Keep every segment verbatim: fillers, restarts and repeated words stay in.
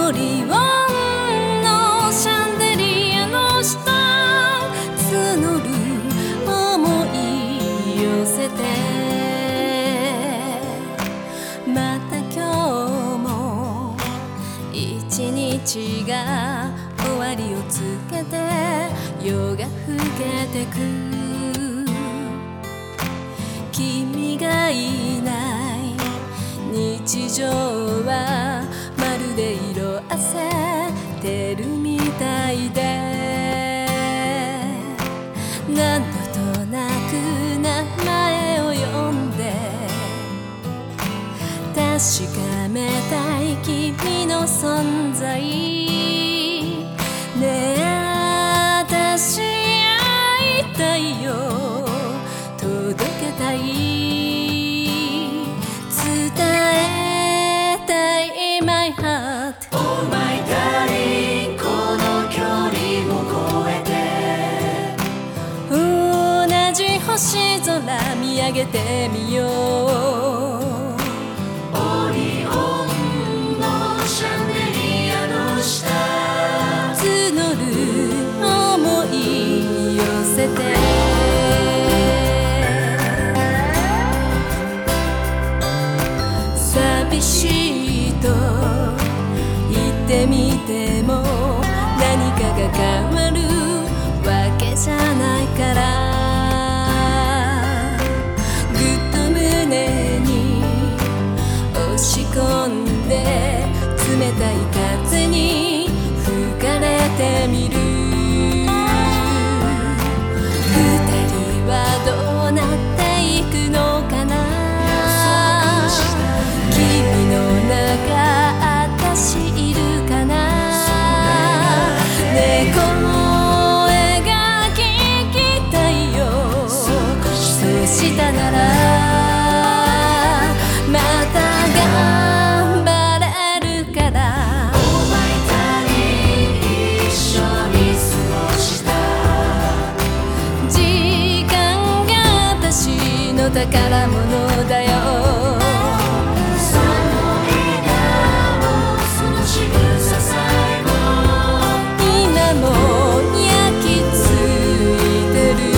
オリオンのシャンデリアの下募る思い寄せて、また今日も一日が終わりをつけて夜が更けてく。君がいない日常はまるで色あせてるみたいで、何度となく名前を呼んで確かめたい君の存在。ねえ私会いたいよ、届けたい、伝えたい My heart Oh my darling この距離も越えて同じ星空見上げてみよう。 オリオンのシャンデリアの下募る想い寄せて、寂しいと言ってみても何かが変わるわけじゃないから、ぐっと胸に押し込んで冷たい風に吹かれてみる。二人はどうなっていくのかな、君の中私いるかな、ねえ声が聞きたいよ、そうしたならまた頑張れるから。 Oh my darling 一緒に過ごした時間が私の宝物だよ。 その笑顔その仕草さえも今も焼き付いてる。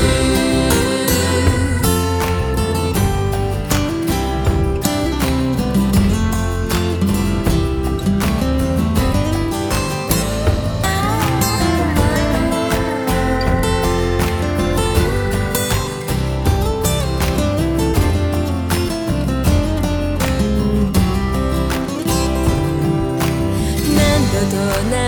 何度とな